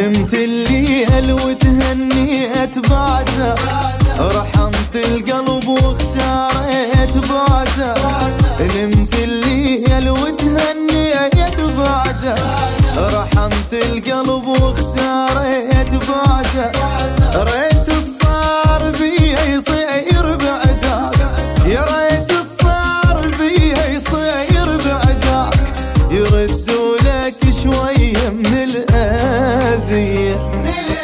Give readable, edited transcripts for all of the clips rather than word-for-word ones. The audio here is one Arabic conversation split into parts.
نمت الليل وتهنيت بعده، رحمت القلب واختاريت بعده. نمت الليل وتهنيت بعده، رحمت القلب واختاريت بعده. ريت الصار بيه يصير بعدك، يا ريت الصار بيه يصير بعدك. يردوا لك شوي من الأذية.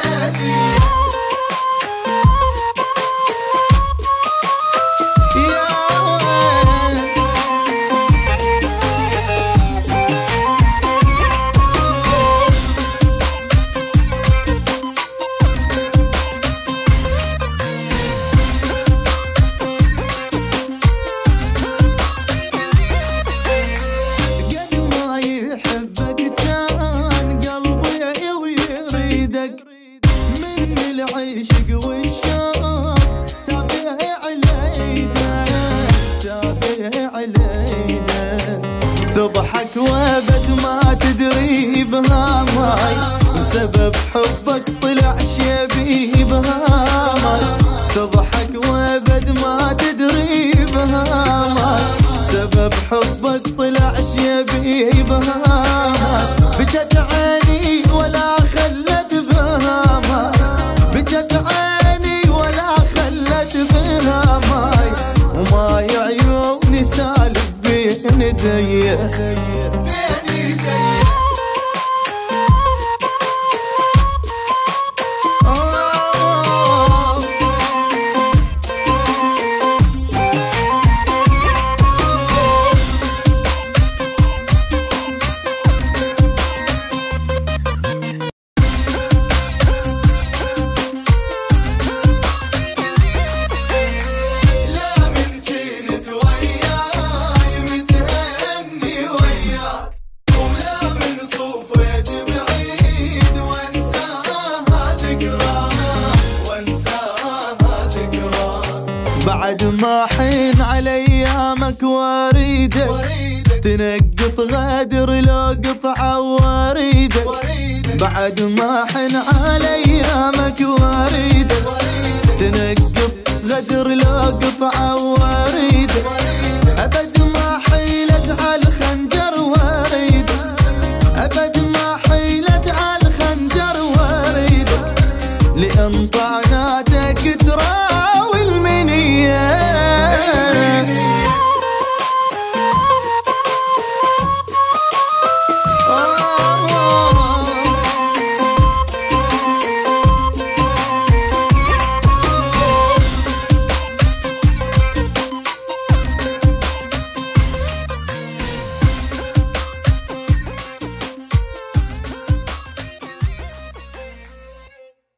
من العشق والشوق تابع علينا، تابع علينا. تضحك وابد ما تدري بهاماي، بسبب حبك طلع شيبي بهاماي. تضحك وابد ما تدري بهاماي، بسبب حبك طلع شيبي بهاماي. بكت عيني ولا خلت بهاماي، بكت عيني ولا خلت بهاماي. وماي عيوني سالف بين يدي. بعد ما حين على ايامك واريدك، تنقط غدر لو قطعه واريدك. بعد ما حين على ايامك واريدك، تنقط غدر لو قطعه واريدك.